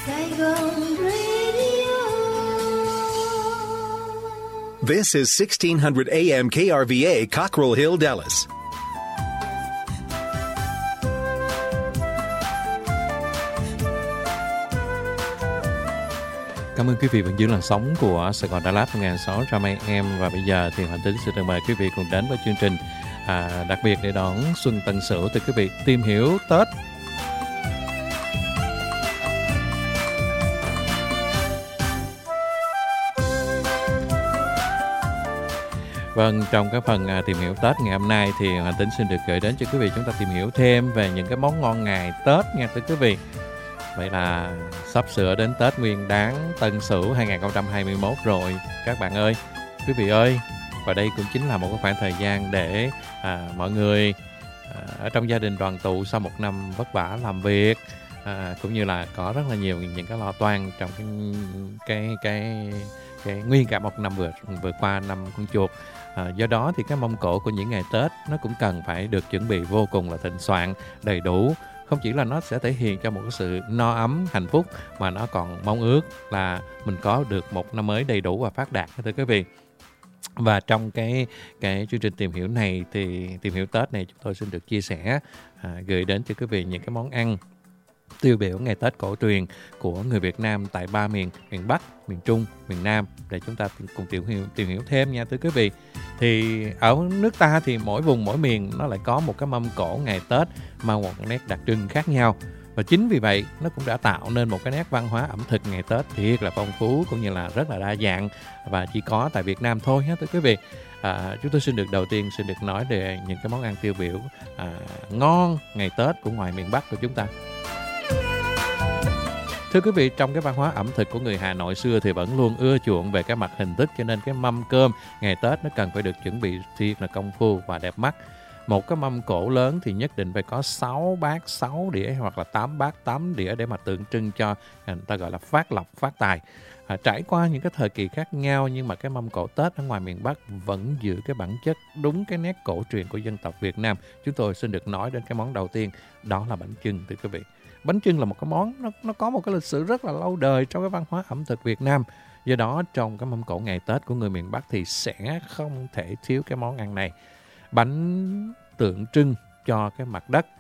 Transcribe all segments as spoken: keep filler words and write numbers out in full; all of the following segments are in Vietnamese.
Saigon Radio. This is sixteen hundred A M K R V A, Cockrell Hill, Dallas. Cảm ơn quý vị vẫn giữ làn sóng của Sài Gòn Đà Lạt một nghìn sáu trăm A M. Và bây giờ thì Hoàng Tính xin được mời quý vị cùng đến với chương trình à, đặc biệt để đón Xuân Tân Sửu từ quý vị tìm hiểu Tết. Vâng, trong cái phần à, tìm hiểu Tết ngày hôm nay thì Hoàng Tính xin được gửi đến cho quý vị chúng ta tìm hiểu thêm về những cái món ngon ngày Tết nha thưa quý vị. Vậy là sắp sửa đến Tết Nguyên Đán Tân Sửu hai không hai mốt rồi các bạn ơi, quý vị ơi. Và đây cũng chính là một cái khoảng thời gian để à, mọi người à, ở trong gia đình đoàn tụ sau một năm vất vả làm việc, à, cũng như là có rất là nhiều những cái lo toan trong cái cái cái, cái nguyên cả một năm vừa vừa qua, năm con chuột. À, do đó thì cái mâm cỗ của những ngày Tết nó cũng cần phải được chuẩn bị vô cùng là thịnh soạn, đầy đủ. Không chỉ là nó sẽ thể hiện cho một cái sự no ấm, hạnh phúc, mà nó còn mong ước là mình có được một năm mới đầy đủ và phát đạt thưa quý vị. Và trong cái cái chương trình tìm hiểu này thì tìm hiểu Tết này chúng tôi xin được chia sẻ à, gửi đến cho quý vị những cái món ăn tiêu biểu ngày Tết cổ truyền của người Việt Nam tại ba miền, miền Bắc, miền Trung, miền Nam, để chúng ta cùng tìm hiểu tìm hiểu thêm nha thưa quý vị. Thì ở nước ta thì mỗi vùng mỗi miền nó lại có một cái mâm cỗ ngày Tết mang một nét đặc trưng khác nhau. Và chính vì vậy nó cũng đã tạo nên một cái nét văn hóa ẩm thực ngày Tết thiệt là phong phú cũng như là rất là đa dạng và chỉ có tại Việt Nam thôi ha thưa quý vị. À, chúng tôi xin được đầu tiên xin được nói về những cái món ăn tiêu biểu à, ngon ngày Tết của ngoài miền Bắc của chúng ta. Thưa quý vị, trong cái văn hóa ẩm thực của người Hà Nội xưa thì vẫn luôn ưa chuộng về cái mặt hình thức, cho nên cái mâm cơm ngày Tết nó cần phải được chuẩn bị thiệt là công phu và đẹp mắt. Một cái mâm cỗ lớn thì nhất định phải có sáu bát sáu đĩa hoặc là tám bát tám đĩa để mà tượng trưng cho người ta gọi là phát lộc phát tài. À, trải qua những cái thời kỳ khác nhau nhưng mà cái mâm cỗ Tết ở ngoài miền Bắc vẫn giữ cái bản chất đúng cái nét cổ truyền của dân tộc Việt Nam. Chúng tôi xin được nói đến cái món đầu tiên, đó là bánh chưng thưa quý vị. Bánh chưng là một cái món nó, nó có một cái lịch sử rất là lâu đời trong cái văn hóa ẩm thực Việt Nam. Do đó trong cái mâm cỗ ngày Tết của người miền Bắc thì sẽ không thể thiếu cái món ăn này. Bánh tượng trưng cho cái mặt đất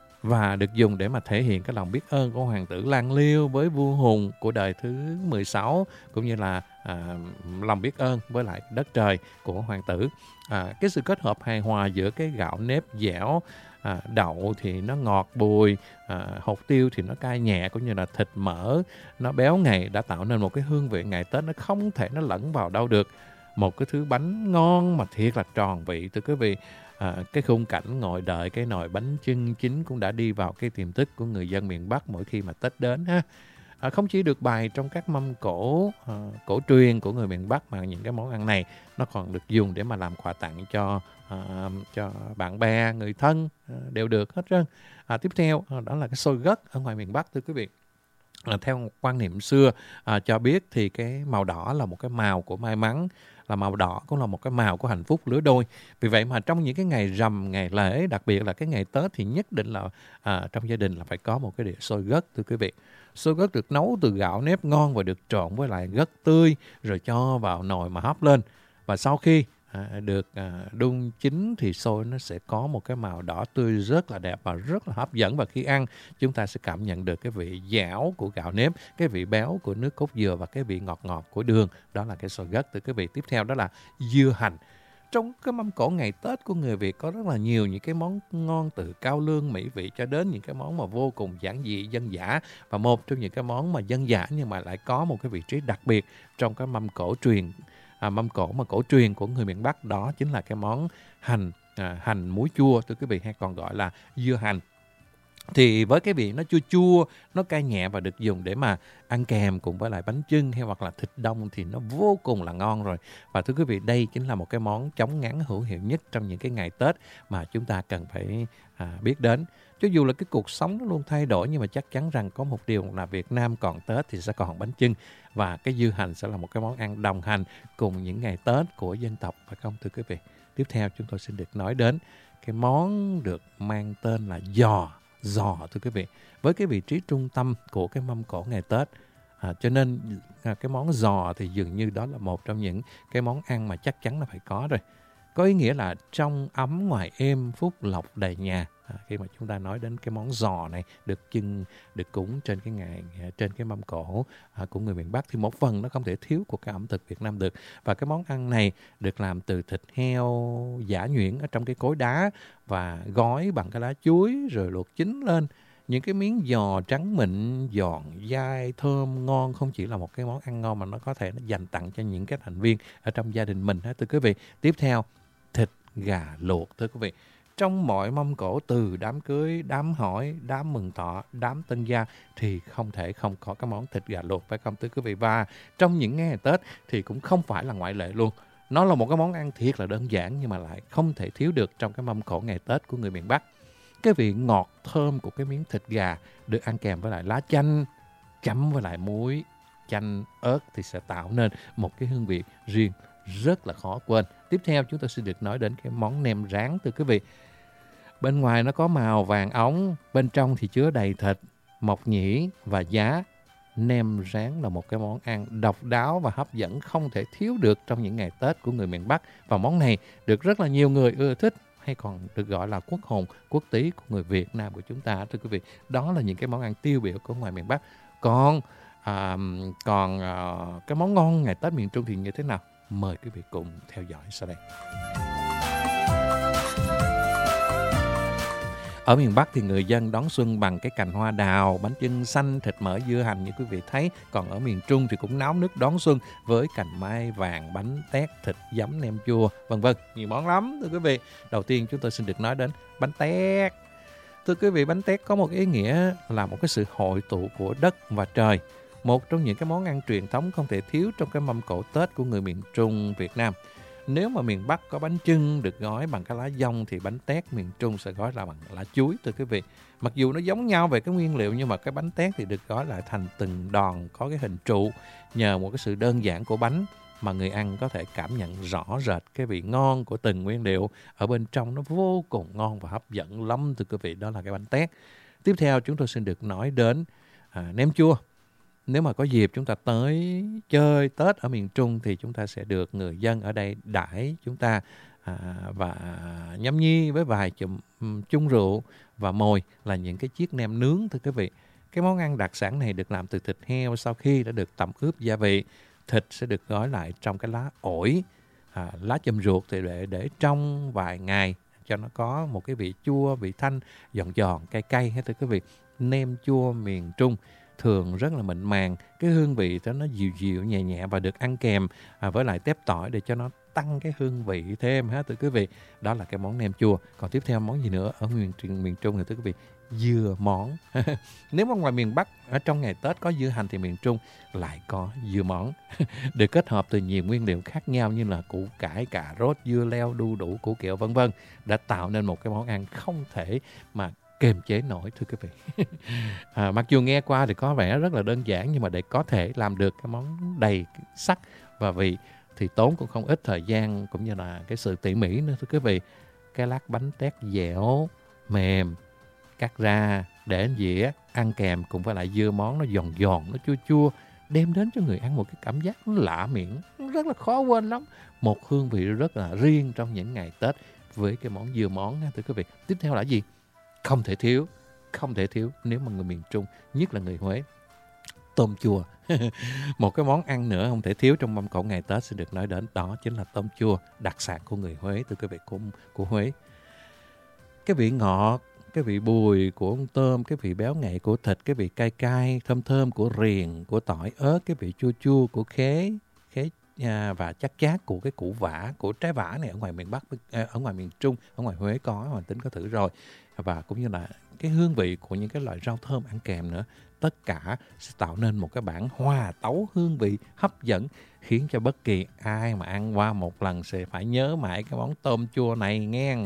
và được dùng để mà thể hiện cái lòng biết ơn của hoàng tử Lan Liêu với vua Hùng của đời thứ mười sáu, cũng như là à, lòng biết ơn với lại đất trời của hoàng tử. À, cái sự kết hợp hài hòa giữa cái gạo nếp dẻo, à, đậu thì nó ngọt bùi, à, hột tiêu thì nó cay nhẹ, cũng như là thịt mỡ nó béo ngậy đã tạo nên một cái hương vị ngày Tết nó không thể nó lẫn vào đâu được. Một cái thứ bánh ngon mà thiệt là tròn vị thưa quý vị. À, cái khung cảnh ngồi đợi cái nồi bánh chưng chín cũng đã đi vào cái tiềm thức của người dân miền Bắc mỗi khi mà Tết đến ha. À, không chỉ được bày trong các mâm cỗ à, cổ truyền của người miền Bắc mà những cái món ăn này nó còn được dùng để mà làm quà tặng cho à, cho bạn bè, người thân à, đều được hết trơn. À, tiếp theo à, đó là cái xôi gấc ở ngoài miền Bắc thưa quý vị. À, theo quan niệm xưa à, cho biết thì cái màu đỏ là một cái màu của may mắn, là màu đỏ cũng là một cái màu của hạnh phúc lứa đôi. Vì vậy mà trong những cái ngày rằm, ngày lễ, đặc biệt là cái ngày Tết thì nhất định là à, trong gia đình là phải có một cái đĩa xôi gấc thưa quý vị. Xôi gấc được nấu từ gạo nếp ngon và được trộn với lại gấc tươi rồi cho vào nồi mà hấp lên. Và sau khi à, được à, đun chín thì xôi nó sẽ có một cái màu đỏ tươi rất là đẹp và rất là hấp dẫn. Và khi ăn chúng ta sẽ cảm nhận được cái vị dẻo của gạo nếp, cái vị béo của nước cốt dừa và cái vị ngọt ngọt của đường. Đó là cái xôi gấc từ cái vị. Tiếp theo đó là dưa hành. Trong cái mâm cỗ ngày Tết của người Việt có rất là nhiều những cái món ngon, từ cao lương mỹ vị cho đến những cái món mà vô cùng giản dị dân dã. Và một trong những cái món mà dân dã nhưng mà lại có một cái vị trí đặc biệt trong cái mâm cỗ truyền À, mâm cỗ mà cổ truyền của người miền Bắc, đó chính là cái món hành à, hành muối chua thưa quý vị, hay còn gọi là dưa hành. Thì với cái vị nó chua chua, nó cay nhẹ và được dùng để mà ăn kèm cùng với lại bánh chưng hay hoặc là thịt đông thì nó vô cùng là ngon rồi. Và thưa quý vị, đây chính là một cái món chống ngán hữu hiệu nhất trong những cái ngày Tết mà chúng ta cần phải à, biết đến. Cho dù là cái cuộc sống nó luôn thay đổi nhưng mà chắc chắn rằng có một điều là Việt Nam còn Tết thì sẽ còn bánh chưng. Và cái dưa hành sẽ là một cái món ăn đồng hành cùng những ngày Tết của dân tộc, phải không thưa quý vị? Tiếp theo chúng tôi xin được nói đến cái món được mang tên là giò. giò thưa quý vị, với cái vị trí trung tâm của cái mâm cỗ ngày Tết. À, cho nên à, cái món giò thì dường như đó là một trong những cái món ăn mà chắc chắn là phải có rồi. Có ý nghĩa là trong ấm ngoài êm, phúc lộc đầy nhà. À, khi mà chúng ta nói đến cái món giò này được chưng, được cúng trên cái ngày, trên cái mâm cỗ à, của người miền Bắc, thì một phần nó không thể thiếu của cái ẩm thực Việt Nam được. Và cái món ăn này được làm từ thịt heo giã nhuyễn ở trong cái cối đá và gói bằng cái lá chuối rồi luộc chín lên. Những cái miếng giò trắng mịn, giòn, dai, thơm, ngon, không chỉ là một cái món ăn ngon mà nó có thể nó dành tặng cho những cái thành viên ở trong gia đình mình. Thưa quý vị, tiếp theo, thịt gà luộc thưa quý vị. Trong mọi mâm cỗ, từ đám cưới, đám hỏi, đám mừng thọ, đám tân gia thì không thể không có cái món thịt gà luộc, phải không thưa quý vị? Và trong những ngày Tết thì cũng không phải là ngoại lệ luôn. Nó là một cái món ăn thiệt là đơn giản nhưng mà lại không thể thiếu được trong cái mâm cỗ ngày Tết của người miền Bắc. Cái vị ngọt thơm của cái miếng thịt gà được ăn kèm với lại lá chanh, chấm với lại muối, chanh, ớt thì sẽ tạo nên một cái hương vị riêng rất là khó quên. Tiếp theo chúng tôi sẽ được nói đến cái món nem rán thưa quý vị. Bên ngoài nó có màu vàng óng, bên trong thì chứa đầy thịt, mộc nhĩ và giá. Nem rán là một cái món ăn độc đáo và hấp dẫn không thể thiếu được trong những ngày Tết của người miền Bắc. Và món này được rất là nhiều người ưa thích, hay còn được gọi là quốc hồn, quốc túy của người Việt Nam của chúng ta thưa quý vị. Đó là những cái món ăn tiêu biểu của ngoài miền Bắc. Còn à, còn à, cái món ngon ngày Tết miền Trung thì như thế nào? Mời quý vị cùng theo dõi sau đây. Ở miền Bắc thì người dân đón xuân bằng cái cành hoa đào, bánh chưng xanh, thịt mỡ, dưa hành như quý vị thấy. Còn ở miền Trung thì cũng náo nức đón xuân với cành mai vàng, bánh tét, thịt giấm, nem chua, vân vân. Nhiều món lắm thưa quý vị. Đầu tiên chúng tôi xin được nói đến bánh tét. Thưa quý vị, bánh tét có một ý nghĩa là một cái sự hội tụ của đất và trời. Một trong những cái món ăn truyền thống không thể thiếu trong cái mâm cỗ Tết của người miền Trung Việt Nam. Nếu mà miền Bắc có bánh chưng được gói bằng cái lá dong thì bánh tét miền Trung sẽ gói là bằng lá chuối thưa quý vị. Mặc dù nó giống nhau về cái nguyên liệu nhưng mà cái bánh tét thì được gói lại thành từng đòn có cái hình trụ. Nhờ một cái sự đơn giản của bánh mà người ăn có thể cảm nhận rõ rệt cái vị ngon của từng nguyên liệu ở bên trong, nó vô cùng ngon và hấp dẫn lắm thưa quý vị. Đó là cái bánh tét. Tiếp theo chúng tôi xin được nói đến à, nem chua. Nếu mà có dịp chúng ta tới chơi Tết ở miền Trung thì chúng ta sẽ được người dân ở đây đãi chúng ta à, và nhâm nhi với vài chùm um, chung rượu và mồi là những cái chiếc nem nướng thưa quý vị. Cái món ăn đặc sản này được làm từ thịt heo sau khi đã được tẩm ướp gia vị. Thịt sẽ được gói lại trong cái lá ổi, à, lá chùm ruột thì để để trong vài ngày cho nó có một cái vị chua, vị thanh, giòn giòn, cay cay hết thưa quý vị. Nem chua miền Trung thường rất là mịn màng, cái hương vị đó nó dịu dịu nhẹ nhẹ và được ăn kèm à, với lại tép tỏi để cho nó tăng cái hương vị thêm ha thưa quý vị. Đó là cái món nem chua. Còn tiếp theo món gì nữa ở miền miền Trung thì thưa quý vị, dưa món. Nếu mà ngoài miền Bắc ở trong ngày Tết có dưa hành thì miền Trung lại có dưa món. Được kết hợp từ nhiều nguyên liệu khác nhau như là củ cải, cà rốt, dưa leo, đu đủ, củ kiệu vân vân đã tạo nên một cái món ăn không thể mà kềm chế nổi thưa quý vị. à, mặc dù nghe qua thì có vẻ rất là đơn giản nhưng mà để có thể làm được cái món đầy sắc và vị thì tốn cũng không ít thời gian cũng như là cái sự tỉ mỉ nữa thưa quý vị. Cái lát bánh tét dẻo, mềm, cắt ra để lên dĩa ăn kèm cùng với lại dưa món nó giòn giòn, nó chua chua, đem đến cho người ăn một cái cảm giác nó lạ miệng, nó rất là khó quên lắm. Một hương vị rất là riêng trong những ngày Tết với cái món dưa món thưa quý vị. Tiếp theo là gì? Không thể thiếu, không thể thiếu nếu mà người miền Trung, nhất là người Huế, tôm chua. Một cái món ăn nữa không thể thiếu trong mâm cỗ ngày Tết sẽ được nói đến, đó chính là tôm chua, đặc sản của người Huế, thưa quý vị, của, của Huế. Cái vị ngọt, cái vị bùi của con tôm, cái vị béo ngậy của thịt, cái vị cay cay, thơm thơm của riềng, của tỏi ớt, cái vị chua chua của khế, khế à, và chắc chát của cái củ vả, của trái vả này ở ngoài miền Bắc, ở ngoài miền Trung, ở ngoài Huế có, Hoàng Tính có thử rồi. Và cũng như là cái hương vị của những cái loại rau thơm ăn kèm nữa. Tất cả sẽ tạo nên một cái bản hòa tấu hương vị hấp dẫn, khiến cho bất kỳ ai mà ăn qua một lần sẽ phải nhớ mãi cái món tôm chua này nghe.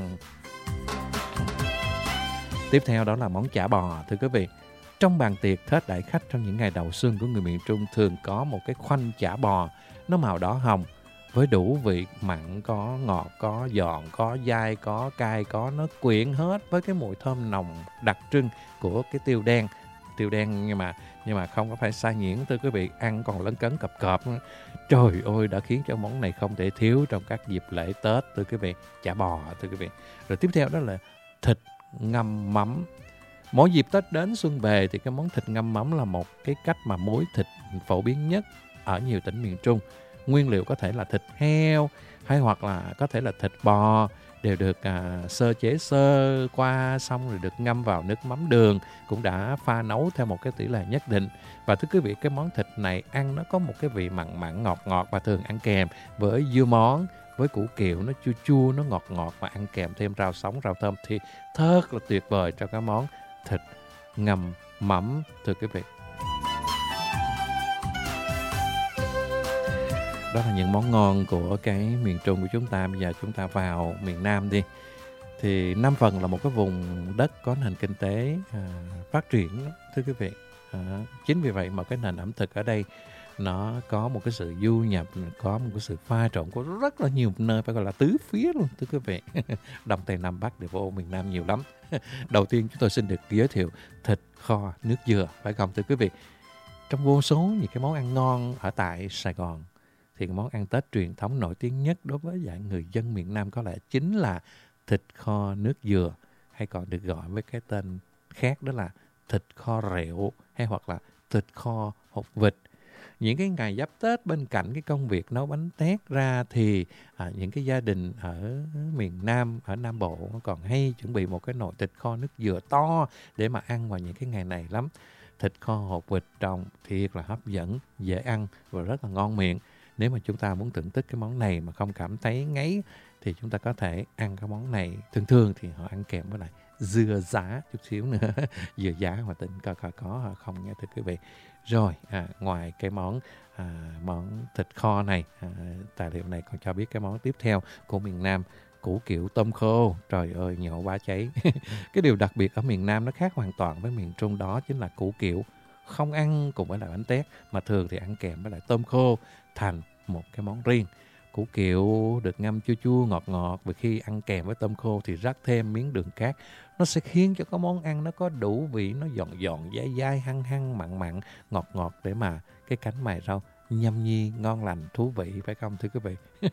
Tiếp theo đó là món chả bò thưa quý vị. Trong bàn tiệc Tết đại khách trong những ngày đầu xuân của người miền Trung thường có một cái khoanh chả bò, nó màu đỏ hồng với đủ vị mặn, có ngọt, có giòn, có dai, có cay, có nó quyện hết với cái mùi thơm nồng đặc trưng của cái tiêu đen. Tiêu đen nhưng mà nhưng mà không có phải sa nhuyễn thưa quý vị, ăn còn lấn cấn cọp cọp. Trời ơi, đã khiến cho món này không thể thiếu trong các dịp lễ Tết thưa quý vị. Chả bò thưa quý vị. Rồi tiếp theo đó là thịt ngâm mắm. Mỗi dịp Tết đến xuân về thì cái món thịt ngâm mắm là một cái cách mà muối thịt phổ biến nhất ở nhiều tỉnh miền Trung. Nguyên liệu có thể là thịt heo hay hoặc là có thể là thịt bò, đều được à, sơ chế sơ qua xong rồi được ngâm vào nước mắm đường, cũng đã pha nấu theo một cái tỷ lệ nhất định. Và thưa quý vị, cái món thịt này ăn nó có một cái vị mặn mặn ngọt ngọt và thường ăn kèm với dưa món, với củ kiệu nó chua chua, nó ngọt ngọt và ăn kèm thêm rau sống, rau thơm thì thật là tuyệt vời cho cái món thịt ngâm mắm thưa quý vị. Đó là những món ngon của cái miền Trung của chúng ta. Bây giờ chúng ta vào miền Nam đi. Thì Nam Phần là một cái vùng đất có nền kinh tế à, phát triển thưa quý vị. À, chính vì vậy mà cái nền ẩm thực ở đây nó có một cái sự du nhập, có một cái sự pha trộn của rất là nhiều nơi, phải gọi là tứ phía luôn thưa quý vị. Đông Tây Nam Bắc đều vô miền Nam nhiều lắm. Đầu tiên chúng tôi xin được giới thiệu thịt kho nước dừa, phải không thưa quý vị? Trong vô số những cái món ăn ngon ở tại Sài Gòn thì cái món ăn Tết truyền thống nổi tiếng nhất đối với dạng người dân miền Nam có lẽ chính là thịt kho nước dừa, hay còn được gọi với cái tên khác đó là thịt kho rệu hay hoặc là thịt kho hột vịt. Những cái ngày giáp Tết, bên cạnh cái công việc nấu bánh tét ra thì à, những cái gia đình ở miền Nam, ở Nam Bộ còn hay chuẩn bị một cái nồi thịt kho nước dừa to để mà ăn vào những cái ngày này lắm. Thịt kho hột vịt trồng thiệt là hấp dẫn, dễ ăn và rất là ngon miệng. Nếu mà chúng ta muốn thưởng thức cái món này mà không cảm thấy ngấy thì chúng ta có thể ăn cái món này. Thường thường thì họ ăn kèm với lại dưa giá chút xíu nữa. Dưa giá mà tình coi coi có không nghe thưa quý vị. Rồi à, ngoài cái món à, món thịt kho này, à, tài liệu này còn cho biết cái món tiếp theo của miền Nam, củ kiệu tôm khô. Trời ơi, nhậu bá cháy. Cái điều đặc biệt ở miền Nam nó khác hoàn toàn với miền Trung, đó chính là củ kiệu không ăn cùng với lại bánh tét mà thường thì ăn kèm với lại tôm khô thành một cái món riêng. Củ kiệu được ngâm chua chua ngọt ngọt, và khi ăn kèm với tôm khô thì rắc thêm miếng đường cát, nó sẽ khiến cho cái món ăn nó có đủ vị, nó giòn giòn dai dai hăng hăng mặn mặn ngọt ngọt để mà cái cánh mày rau nhâm nhi ngon lành thú vị, phải không thưa quý vị?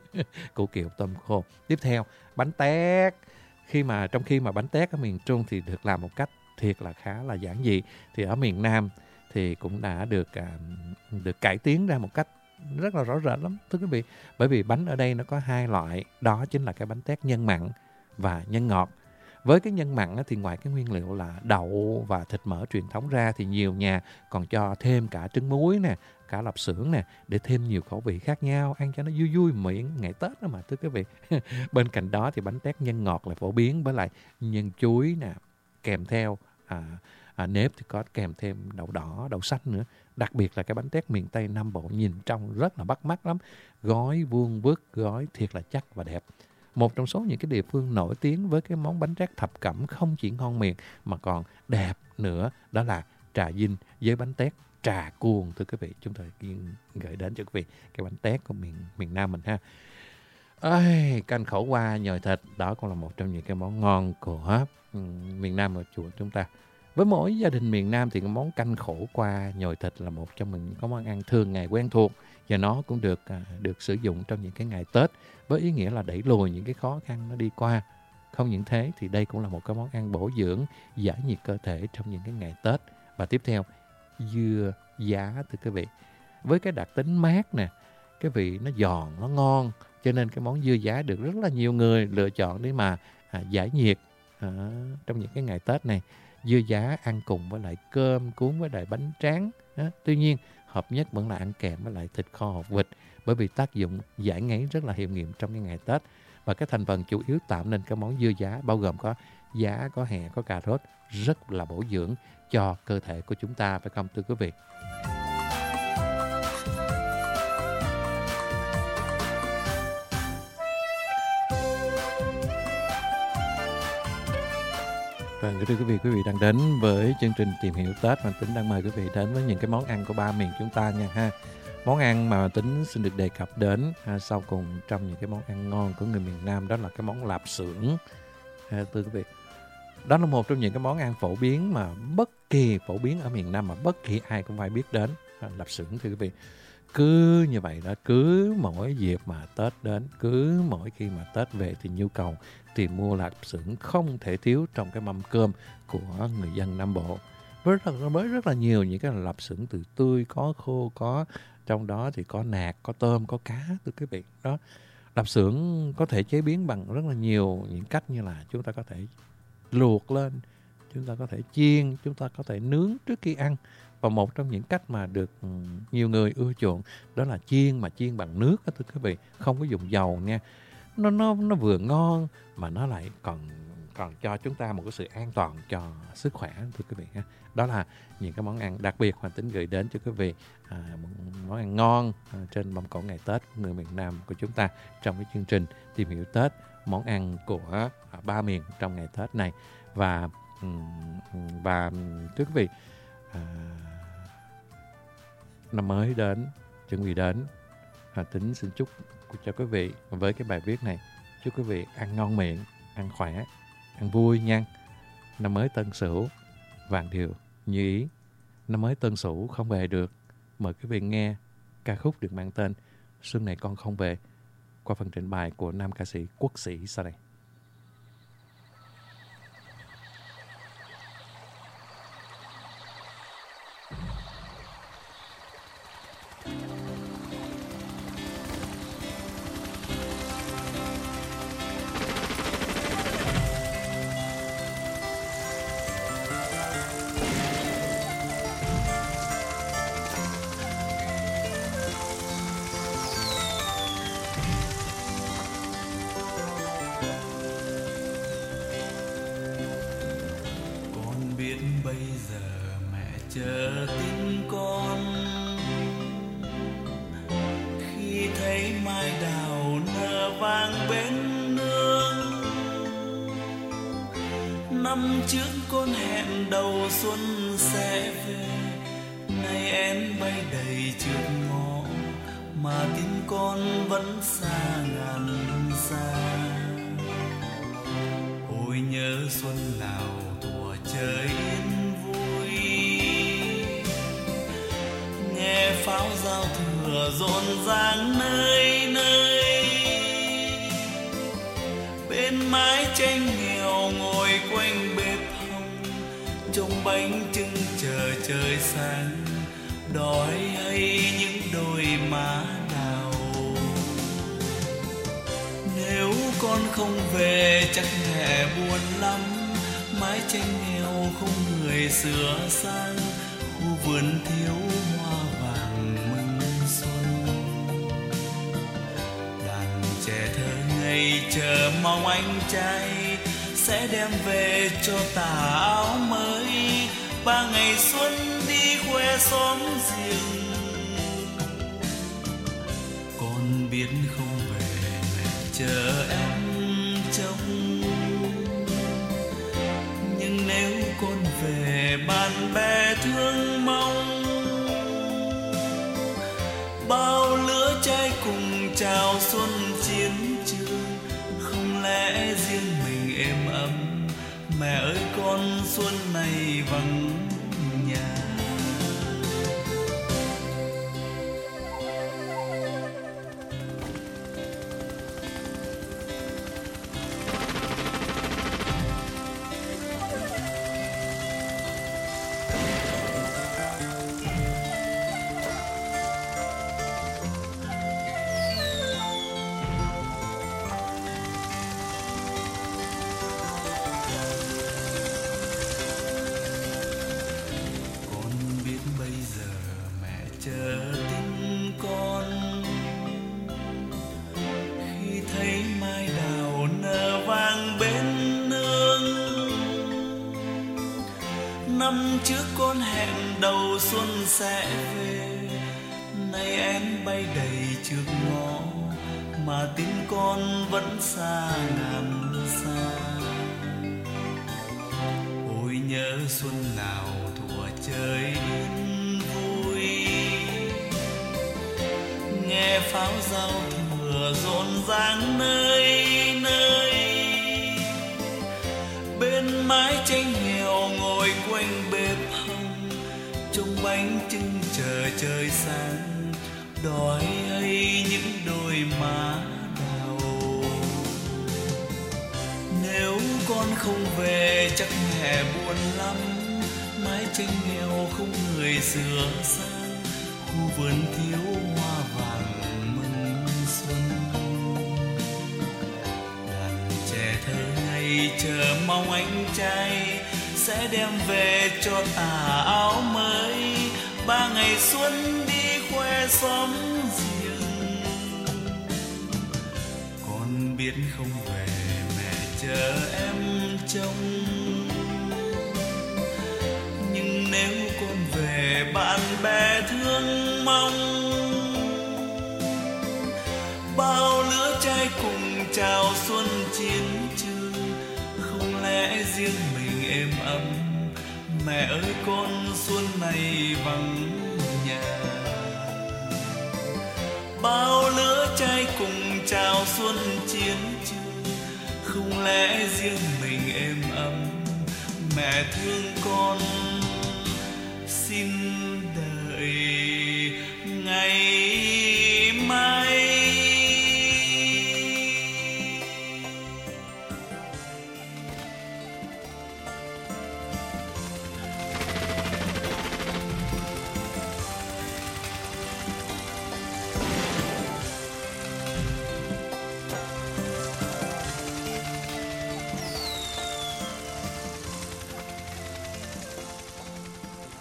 Củ kiệu tôm khô. Tiếp theo bánh tét. Khi mà trong khi mà bánh tét ở miền Trung thì được làm một cách thiệt là khá là giản dị, thì ở miền Nam thì cũng đã được à, được cải tiến ra một cách rất là rõ rệt lắm thưa quý vị. Bởi vì bánh ở đây nó có hai loại, đó chính là cái bánh tét nhân mặn và nhân ngọt. Với cái nhân mặn thì ngoài cái nguyên liệu là đậu và thịt mỡ truyền thống ra thì nhiều nhà còn cho thêm cả trứng muối nè, cả lạp xưởng nè, để thêm nhiều khẩu vị khác nhau, ăn cho nó vui vui miệng ngày Tết đó mà thưa quý vị. Bên cạnh đó thì bánh tét nhân ngọt là phổ biến với lại nhân chuối nè, kèm theo à, à, nếp thì có kèm thêm đậu đỏ, đậu xanh nữa. Đặc biệt là cái bánh tét miền Tây Nam Bộ nhìn trông rất là bắt mắt lắm, gói vuông vức, gói thiệt là chắc và đẹp. Một trong số những cái địa phương nổi tiếng với cái món bánh tét thập cẩm không chỉ ngon miệng mà còn đẹp nữa, đó là Trà Vinh với bánh tét trà cuồng thưa quý vị. Chúng tôi gửi đến cho quý vị cái bánh tét của miền miền Nam mình ha. Ây, canh khổ qua nhồi thịt, đó cũng là một trong những cái món ngon của um, miền Nam ở chùa chúng ta. Với mỗi gia đình miền Nam thì cái món canh khổ qua nhồi thịt là một trong những cái món ăn thường ngày quen thuộc, và nó cũng được à, được sử dụng trong những cái ngày Tết với ý nghĩa là đẩy lùi những cái khó khăn nó đi qua. Không những thế thì đây cũng là một cái món ăn bổ dưỡng, giải nhiệt cơ thể trong những cái ngày Tết. Và tiếp theo, dưa giá thưa quý vị. Với cái đặc tính mát nè, cái vị nó giòn, nó ngon, cho nên cái món dưa giá được rất là nhiều người lựa chọn để mà à, giải nhiệt à, trong những cái ngày Tết này. Dưa giá ăn cùng với lại cơm cuốn với lại bánh tráng. Đó. Tuy nhiên, hợp nhất vẫn là ăn kèm với lại thịt kho hột vịt, bởi vì tác dụng giải ngấy rất là hiệu nghiệm trong cái ngày Tết. Và cái thành phần chủ yếu tạo nên cái món dưa giá bao gồm có giá, có hẹ, có cà rốt, rất là bổ dưỡng cho cơ thể của chúng ta, phải không thưa quý vị? Vâng, thưa quý vị, quý vị đang đến với chương trình Tìm Hiểu Tết, và Tính đang mời quý vị đến với những cái món ăn của ba miền chúng ta nha ha. Món ăn mà Tính xin được đề cập đến ha, sau cùng trong những cái món ăn ngon của người miền Nam đó là cái món lạp xưởng. Ha, thưa quý vị, đó là một trong những cái món ăn phổ biến mà bất kỳ phổ biến ở miền Nam mà bất kỳ ai cũng phải biết đến. Ha, lạp xưởng thưa quý vị. Cứ như vậy đó, cứ mỗi dịp mà Tết đến, cứ mỗi khi mà Tết về thì nhu cầu tìm mua lạp xưởng không thể thiếu trong cái mâm cơm của người dân Nam Bộ. Với rất, với rất là nhiều những cái lạp xưởng từ tươi, có khô, có trong đó thì có nạc, có tôm, có cá thưa quý vị. Đó, lạp xưởng có thể chế biến bằng rất là nhiều những cách, như là chúng ta có thể luộc lên, chúng ta có thể chiên, chúng ta có thể nướng trước khi ăn. Và một trong những cách mà được nhiều người ưa chuộng đó là chiên, mà chiên bằng nước đó, thưa quý vị, không có dùng dầu nha. Nó nó nó vừa ngon mà nó lại còn còn cho chúng ta một cái sự an toàn cho sức khỏe thưa quý vị ha. Đó là những cái món ăn đặc biệt mà Tính gửi đến cho quý vị, à, món ăn ngon à, trên mâm cỗ ngày Tết của người miền Nam của chúng ta trong cái chương trình Tìm Hiểu Tết, món ăn của à, ba miền trong ngày Tết này. Và và thưa quý vị, à, năm mới đến, chuẩn bị đến, à, Tính xin chúc cho quý vị với cái bài viết này, chúc quý vị ăn ngon miệng, ăn khỏe, ăn vui nha. Năm mới Tân Sửu, vạn điều như ý. Năm mới Tân Sửu không về được, mời quý vị nghe ca khúc được mang tên Xuân Này Con Không Về qua phần trình bày của nam ca sĩ Quốc Sĩ sau đây. chờ tin con khi thấy mai đào nở vàng bên nương. Năm trước con hẹn đầu xuân sẽ về, nay én bay đầy trước ngõ mà tin con vẫn xa ngàn xa. Ôi nhớ xuân nào thuở trời yên vui, nghe pháo giao thừa rộn ràng nơi nơi. Bên mái tranh nghèo ngồi quanh bếp hồng, trông bánh trưng chờ trời sáng, đói hay những đôi má đào. Nếu con không về chắc mẹ buồn lắm, mái tranh nghèo không người sửa sang, khu vườn thiếu hoa vàng mừng xuân. Đàn trẻ thơ ngây chờ mong anh trai sẽ đem về cho tà áo mới, ba ngày xuân đi khoe xóm riêng. Con biết không về mẹ chờ em trông, nhưng nếu con về bạn bè thương mong. Bao lứa trai cùng chào xuân chiến trường, không lẽ riêng mình êm ấm, mẹ ơi con xuân này vắng nhà. Năm trước con hẹn đầu xuân sẽ về, nay én bay đầy trước ngõ mà tin con vẫn xa ngàn xa. Ôi nhớ xuân nào thuở trời yên vui, pháo giao thừa rộn ràng nơi nơi. Bên mái tranh nghèo ngồi quanh bếp hồng, trông bánh trưng chờ trời sáng, đói hay những đôi má đào. Nếu con không về chắc mẹ buồn lắm, mái tranh nghèo không người sửa sang, khu vườn thiếu hoa vàng mừng xuân. Đàn trẻ thơ ngây chờ mong anh trai sẽ đem về cho tà áo mới, ba ngày xuân đi khoe xóm riêng. Con biết không về mẹ chờ em trông, nhưng nếu con về bạn bè thương mong. Bao lứa trai cùng chào xuân chiến trường, không lẽ riêng mình êm ấm, mẹ ơi con xuân này vắng nhà. Bao lứa trai cùng chào xuân chiến trường, không lẽ riêng mình êm ấm, mẹ thương con xin đợi.